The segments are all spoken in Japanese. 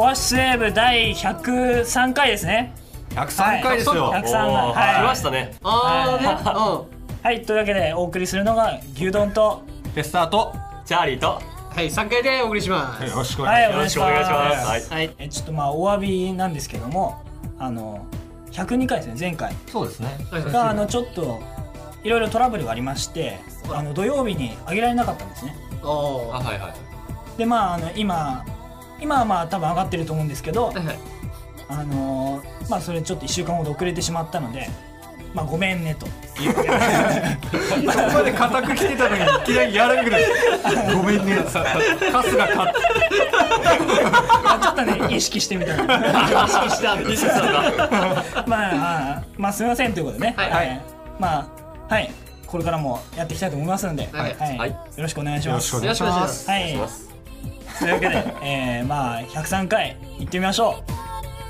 オアシスウェーブ第103回ですね。 103回ですよ。 103回。 はい。来ましたね。 はい、というわけでお送りするのが牛丼とテスターとチャーリーと。 はい、3回でお送りします。 よろしくお願いします。 よろしくお願いします。 はい。 ちょっとまあお詫びなんですけども、102回ですね、前回そうですね。 がちょっといろいろトラブルがありまして、土曜日に上げられなかったんですね。 はいはい。 でまあ今はまあ多分上がってると思うんですけど、まあそれちょっと1週間ほど遅れてしまったので、まあごめんねというわけでそこまで固く来てたのにいきなりやられるぐらいごめんねカスが勝ってちょっとね意識してみたら意識したんだ。 まあすみませんということでね、 はいまあはいこれからもやっていきたいと思いますので、 はいよろしくお願いします。 よろしくお願いします。 はい。というわけで、まあ103回行ってみましょう。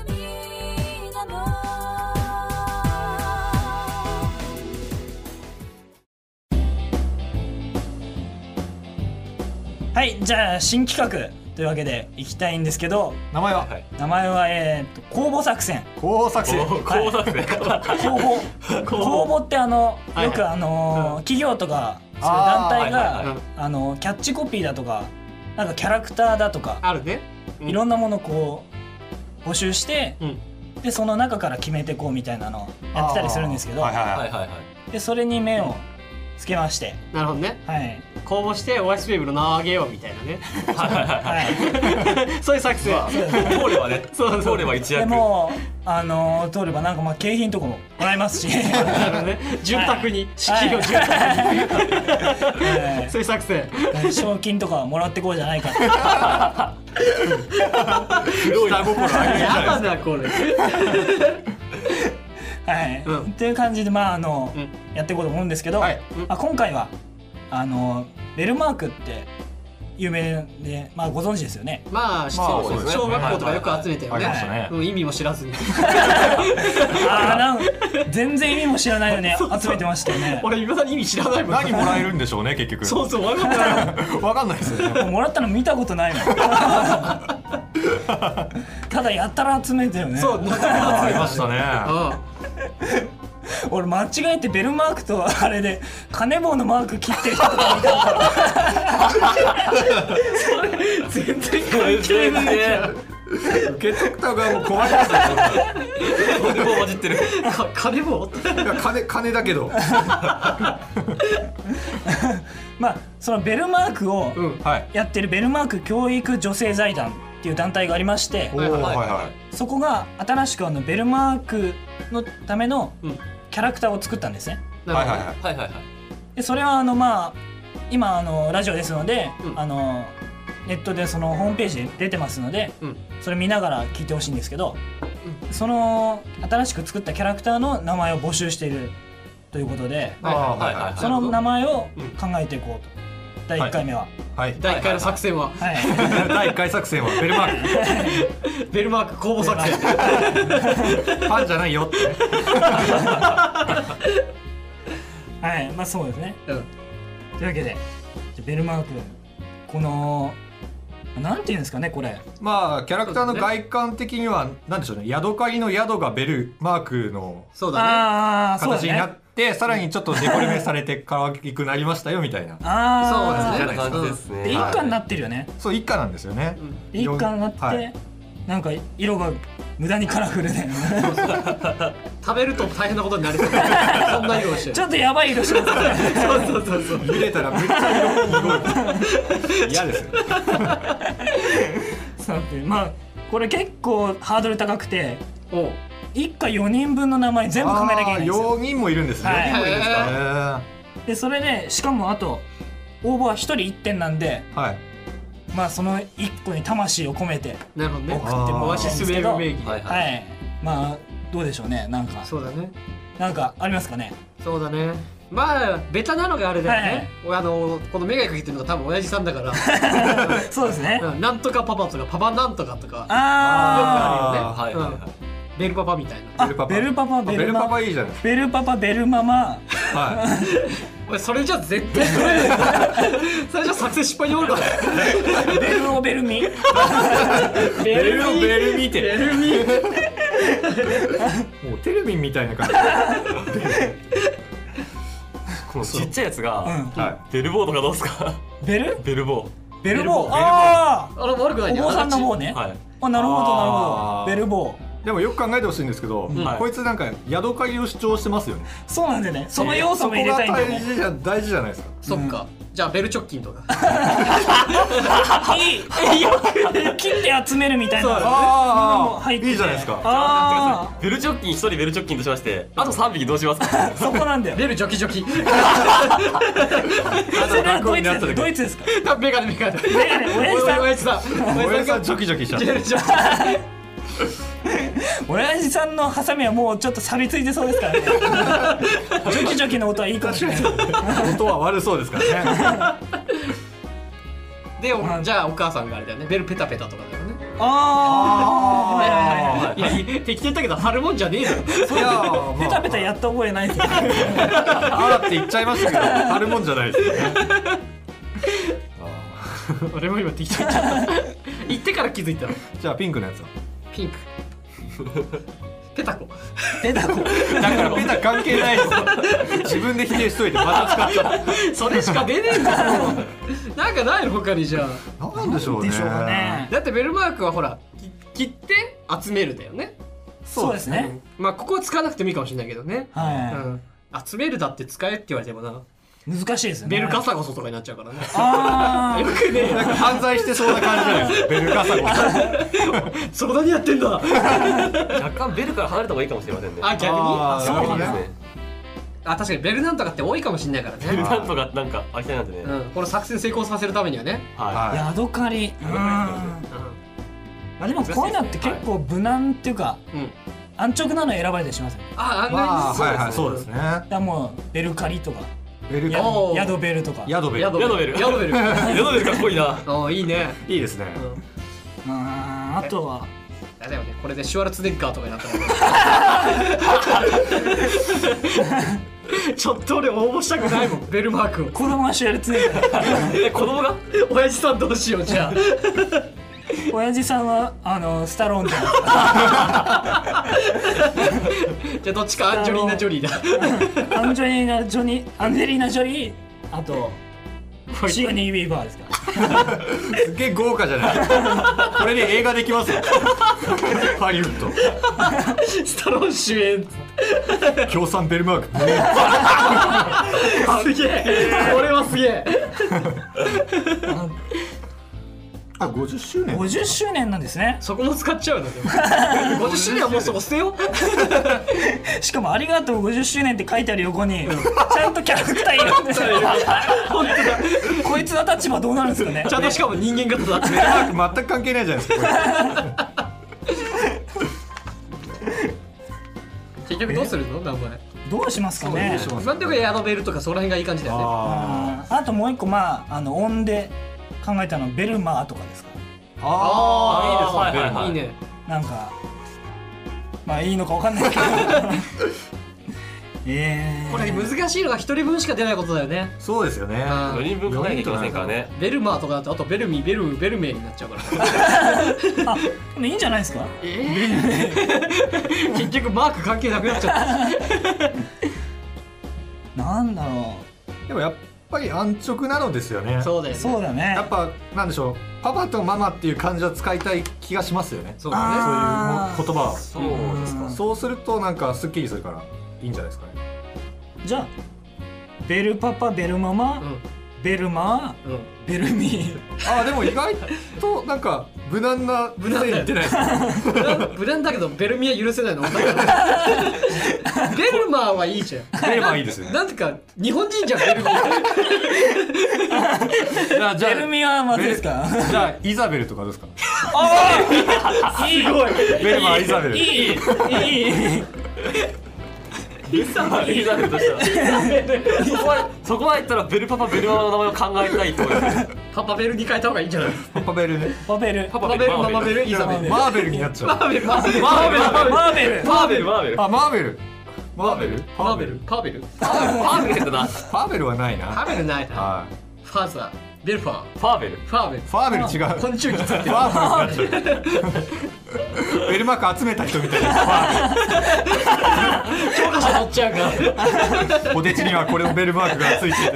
はい、じゃあ新企画というわけでいきたいんですけど、 名前は公募作戦。 公募作戦。 公募ってよく企業とかそういう団体がキャッチコピーだとかなんかキャラクターだとかあるね。 いろんなものこう募集して、でその中から決めてこうみたいなのをやってたりするんですけど、でそれに目をつけまして、 なるほどね。 はい。 公募してオアシスウェーブの名をあげようみたいなね。 はい。 そういう作戦。 通ればね。通れば一躍。 でも通ればなんかまあ景品とかももらえますし、 潤沢に資金を潤沢に。そういう作戦。 賞金とかもらってこうじゃないか。 下心あげるじゃないですか。 やだなこれ。 はい。っていう感じでまあやっていこうと思うんですけど、今回はベルマークって有名で、まあご存知ですよね。 まあ知ってる。小学校とかよく集めてるね。意味も知らずに。 全然意味も知らないのね集めてましたよね。 俺今だに意味知らないもん。 何もらえるんでしょうね結局。 そうそうわかんない。 わかんないですよね。 もらったの見たことないもん。ただやったら集めてよね。 そうありましたね。 俺間違えてベルマークとあれで金棒のマーク切ってる人とか見たからそれ全然関係ないじゃん。 受け取った側も怖いですよ。 金棒混じってる。 金棒？ 金だけど。 まあそのベルマークをやってるベルマーク教育女性財団っていう団体がありまして、そこが新しくベルマークのためのキャラクターを作ったんですね。でそれはまあ今ラジオですので、ネットでそのホームページで出てますので、それ見ながら聞いてほしいんですけど、その新しく作ったキャラクターの名前を募集しているということで、その名前を考えていこうと。第1回目は。 第1回の作戦は。 第1回作戦はベルマーク。 ベルマーク公募作戦。 ファンじゃないよって。 はい、まあそうですね。というわけでベルマークこのなんていうんですかねこれ。 まあキャラクターの外観的にはなんでしょうね。ヤドカリのヤドがベルマークの形になって、さらにちょっとデコレメされて可愛くなりましたよみたいな。 そうですね。感じですね。 で一家になってるよね。 そう一家なんですよね。 一家になってなんか色が無駄にカラフルで食べると大変なことになりそう。そんな色をしてる。 ちょっとやばい色してますね。 そう。 見れたらめっちゃ色嫌ですよ。 まあこれ結構ハードル高くて、一家4人分の名前全部考えなきゃいけないんですよ。 4人もいるんですね。 でそれでしかもあと応募は1人1点なんで、まあその1個に魂を込めて送ってもらうんですけど、まあどうでしょうね。なんかそうだね。 なんかありますかね。 そうだね。まあベタなのがあれだよね。このメガネかけてるのが多分親父さんだからそうですね。 なんとかパパとかパパなんとかとかよくあるよね。ベルパパみたいな。 ベルパパベルママいいじゃないですか。 ベルパパベルママ俺それじゃ絶対それじゃ作戦失敗に終わるからベルオベルミベルオベルミってベルミもうテレビみたいな感じ。 このちっちゃいやつがベルボーとかどうですか？ ベルベルボー。 ベルボー。ああれ悪くないね。 お坊さんの方ね。 はい。 あ、なるほどなるほど。ベルボー。 でもよく考えてほしいんですけど、こいつなんかヤドカリを主張してますよね。 そうなんだよね。その要素も入れたいんだよね。 そこが大事じゃないですか。 そっか。じゃあベル直近とか。 切って集めるみたいな。 ああ、いいじゃないですか。 ベル直近1人ベル直近としまして、あと3匹どうしますか？ そこなんだよ。 ベルジョキジョキ。 それはドイツですか？ メガネメガネ。 親父さん。 親父さんジョキジョキしちゃって。 親父さんのハサミはもうちょっと錆びついてそうですからね。ジョキジョキの音はいいかもしれない。 音は悪そうですからね。 で、じゃあお母さんがあれだよね。ベルペタペタとかだよね。 ああ。 いや適当言ったけど貼るもんじゃねえだろ。 ペタペタやった覚えないですよ。 あーって言っちゃいましたけど貼るもんじゃないですよね。 俺も今適当言っちゃった。言ってから気づいたの。 じゃあピンクのやつはピンク。ペタコ。 ペタコ。 だからペタ関係ないですよ。自分で否定しといてまた使っちゃった。 それしか出ねえんだよ。なんかないの他にじゃあ。なんでしょうね。 だってベルマークはほら切って集めるだよね。 そうですね。 まあここは使わなくてもいいかもしれないけどね。 はい。 集めるだって使えって言われてもな。 難しいですよね。 ベルガサゴソとかになっちゃうからね。 ああ。 よくね。 なんか犯罪してそうな感じじゃないですか。ベルガサゴソ。そこ何やってんだ。 若干ベルから離れた方がいいかもしれませんね。 あ、逆に。 そうですね。 あ、確かにベルなんとかって多いかもしれないからね。 ベルなんとかなんかありたいなんてね。 この作戦成功させるためにはね。 はい。 ヤドカリ。でもこういうのって結構無難っていうか安直なの選ばれたりしますよね。 あ、案外そうですね。 だもうベルカリとか。 ベルヤドベルとか。 ヤドベル。 ヤドベル。ヤドベルかっこいいな。 あ、いいね。 いいですね。 あとは。 あれだよね。これでシュワルツェネッガーとかになったら。ちょっと俺応募したくないもん。ベルマークを。 子供がシュワルツェネッガー。 子供が？親父さんどうしようじゃあ。 親父さんはスタローンじゃないじゃあどっちかアンジェリーナ・ジョリーだ。 アンジェリーナ・ジョリー、あとシガニー・ウィーバーですか。 すげえ豪華じゃない。これで映画できますよ。ハリウッド。 スタローン主演。 協賛ベルマーク。 すげえ。これはすげえ。 あ、50周年。 50周年なんですね。 そこも使っちゃうの。50周年はもうそこ捨てよう。 しかもありがとう50周年って書いてある横にちゃんとキャラクターいるんですよ。本当だ。こいつの立場どうなるんですかね。 ちゃんとしかも人間型だって。 ベルマーク全く関係ないじゃないですか。 結局どうするの名前。 どうしますかね。 なんでもヤドベルとかその辺がいい感じだよね。 あともう一個音で考えたのベルマーとかですか。 ああ、いいですね。いいね。 なんかまあいいのかわかんないけど。 これ難しいのが一人分しか出ないことだよね。 そうですよね。 4人分考えなきゃいけませんからね。 ベルマーとかだとあとベルミベルメイになっちゃうから。 あ、でもいいんじゃないですか。 結局マーク関係なくなっちゃった。 なんだろう。でもやっぱり安直なのですよね。 そうだよね。 そうだね。 やっぱなんでしょう。パパとママっていう感じは使いたい気がしますよね。 そうだね。 そういう言葉は。 そうですか。 そうするとなんかスッキリするからいいんじゃないですかね。 じゃあベルパパ、ベルママ、ベルマー、ベルミー。 あ、でも意外となんか無難な無難言ってないですか。 無難だけどベルミは許せないの。ベルマーはいいじゃん。 ベルマーいいですね。 なんてか日本人じゃんベルミー。 ベルミはまずですか。 じゃあイザベルとかどうですか。 ああ、いい。すごい。 ベルマーイザベル。 いい。 イザベルとしたらそこまでいったらベルパパベルママの名前を考えたいと思います。 パパベルに変えた方がいいんじゃない。 パパベルね。 パパベル、 ママベル、イザベル。 マーベルになっちゃう。 マーベル。 マーベル。 あ、マーベル。 マーベルパーベルパーベルパーベルだな。 パーベルはないな。 パーベルないな。 はファーザーベルファーパーベル。 ファーベルい。ファーベル違う。 昆虫についてファーベルになっちゃう。ベルマーク集めた人みたいな。ファー教科書取っちゃうからベル。ポテチにはこれのベルマークがついてて。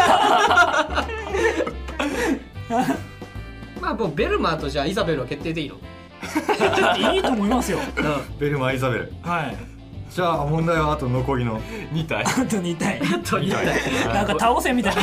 まあもうベルマーとじゃあイザベルは決定でいいの？ いいと思いますよ。 ベルマーイザベル。 はい。 じゃあ問題はあと残りの 2体。 あと2体。 と言いたい。 なんか倒せみたいな。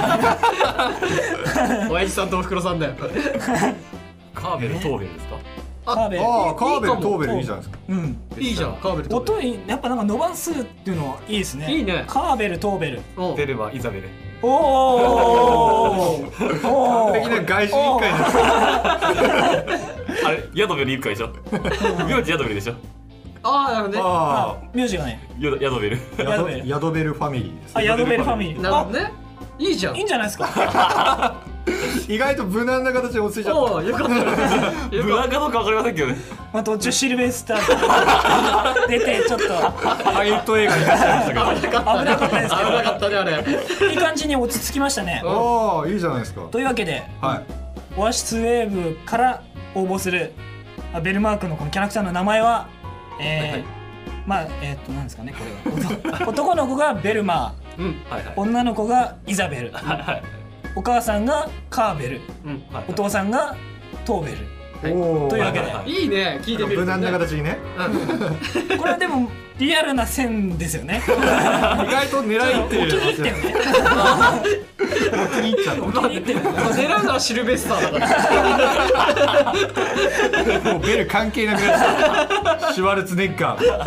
親父さんとおふくろさんだよ。 カーベル、トーベルですか？ カーベル。 ああカーベルトーベルいいじゃないですか。 うん。 いいじゃんカーベルと。 音いいやっぱなんか伸ばすっていうのはいいですね。 いいね。 カーベルトーベル。 ベルマ、イザベル。 おお。 完璧な外人一回です。 あれ、ヤドベル一回でしょ。名字ヤドベルでしょ。 ああなるほどね。 あ名字がね。 ヤドベル。 あヤドベルファミリーです。 あ、ヤドベルファミリー。 なるほどね。いいじゃん。 いいんじゃないですか。 意外と無難な形で落ち着いちゃった。 おおよかった。 無難かどうかわかりませんけどね。 まあ途中シルベスター出てちょっとハリウッド映画になっちゃいましたけど。 危なかったですけ危なかったねあれ。 ど、いい感じに落ち着きましたね。 ああいいじゃないですか。 というわけで、 はい。 オアシスウェーブから応募するベルマークのこのキャラクターの名前は、まあなんですかねこれは男の子がベルマー、 はいはい。 女の子がイザベル、お母さんがカーベル、お父さんがトーベルおお。 というわけで、 いいね聞いてみる。 無難な形にね。 これはでもリアルな線ですよね。 意外と狙いってお気に入ってるね。 お気に入っちゃう。 お気に入ってる。 狙うのはシルベスターだから。 もうベル関係なくなっちゃう。シュワルツネッガー。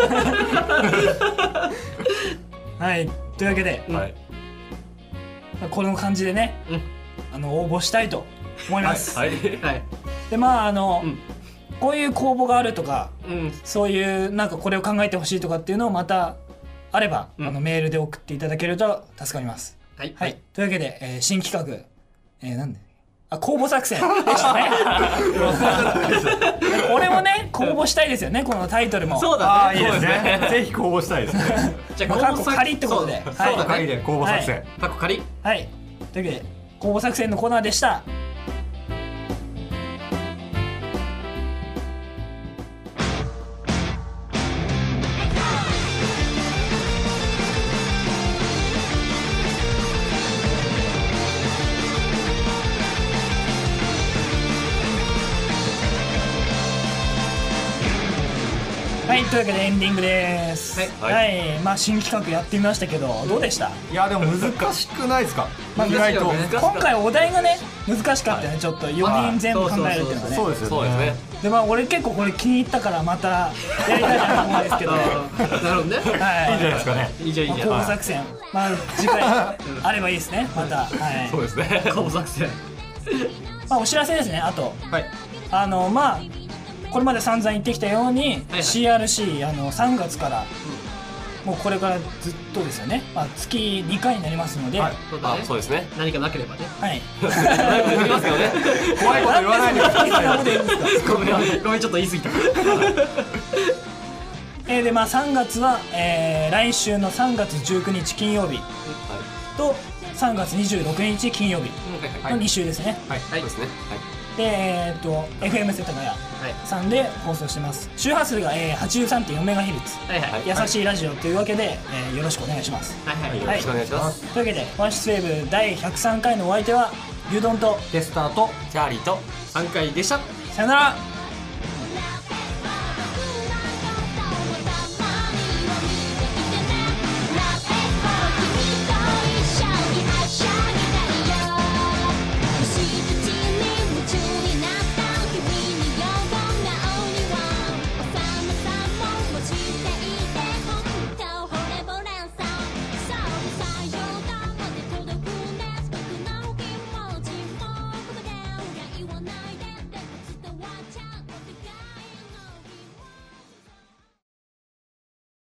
はいというわけで、 はい。 この感じでね、応募したいと思います。 はい。 はい。 でまあこういう公募があるとか、 うん。 そういうなんかこれを考えてほしいとかっていうのをまたあれば、メールで送っていただけると助かります。 はい。 はい。というわけで、新企画、なんで公募作戦でしたね。俺もね公募したいですよねこのタイトルも。 そうああだね。 いいですね。ぜひ公募したいですね。 じゃあまあ過去仮ってことで。 そうはいだね。 仮で公募作戦。 過去仮。 はい。というわけで公募作戦のコーナーでした。はいというわけでエンディングです。はいまあ新企画やってみましたけどどうでした？ いやでも難しくないですか。 まあ意外と。 今回お題がね難しかったねちょっと4人全部考えるっていうのがね。 そうですよね。 そうですね。 でまあ俺結構これ気に入ったからまたやりたいなと思うんですけど。 なるほどね。 はい。 いいんじゃないですかね。 いいじゃんいいじゃん。 公募作戦まあ次回あればいいですねまた。はい。 そうですね。 公募作戦。 まあお知らせですねあとはい。 まあこれまで散々言ってきたように CRC 3月からもうこれからずっとですよね、まあ、月2回になりますので、はい、 そうだね。 そうですね。 何かなければね。 言いますけどね。 怖いこと言わないでください。 ごめんちょっと言い過ぎた。 でまあ3月は、来週の3月19日金曜日と3月26日金曜日の2週ですね。 はい。そうですね。はい。 でFM 世田谷さんで放送してます。周波数が 83.4MHz、優しいラジオというわけで、よろしくお願いします。 よろしくお願いします。 というわけでオアシスウェーブ第103回のお相手は牛丼とテスターとチャーリーと 3回でした。 さよなら。